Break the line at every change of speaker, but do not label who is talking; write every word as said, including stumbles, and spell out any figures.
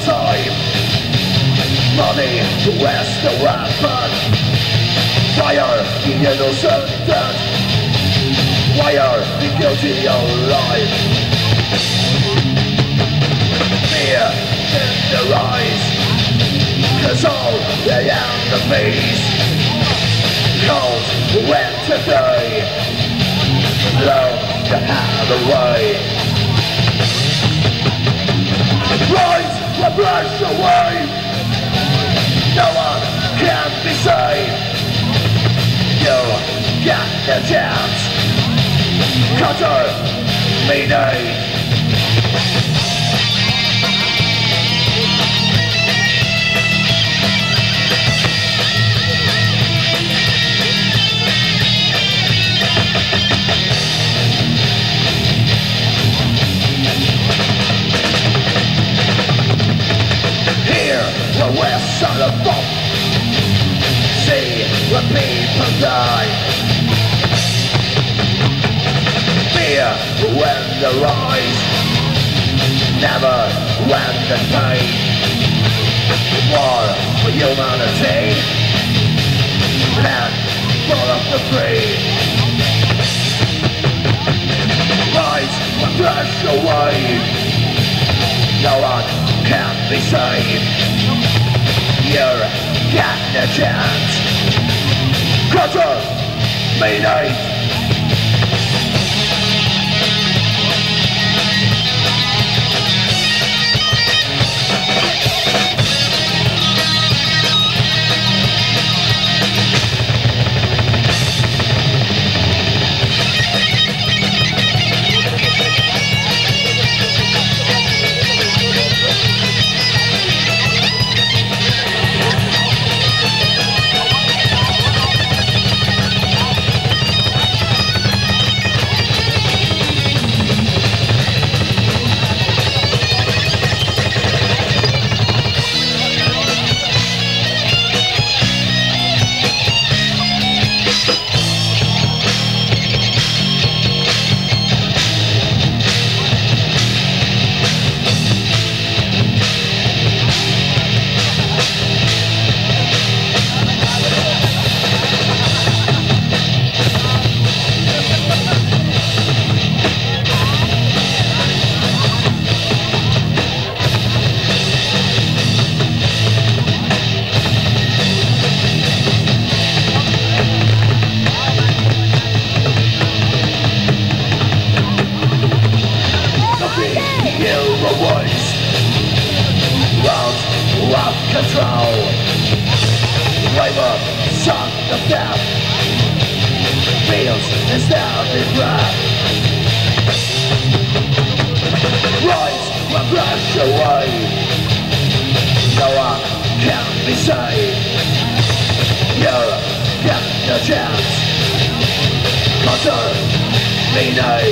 time. Money to waste the weapon. Fire the innocent dead. Wire the guilty alive. Fear in their eyes, 'cause all the enemies cold went today. Blow the hand away. Rise the brush away. No one can be saved. You got the chance. Cutter Mayday. Hear the west side of bomb. See the people die. Fear when the rise, never when the pain. War for humanity, land full of the free. Rise and brush away. No one can be saved. You're got the chance. Cutter Mayday. Control. Labor, son of death, feels his doubting breath. Rise and rush away. No one can be saved. You're got the chance. Cutter Mayday.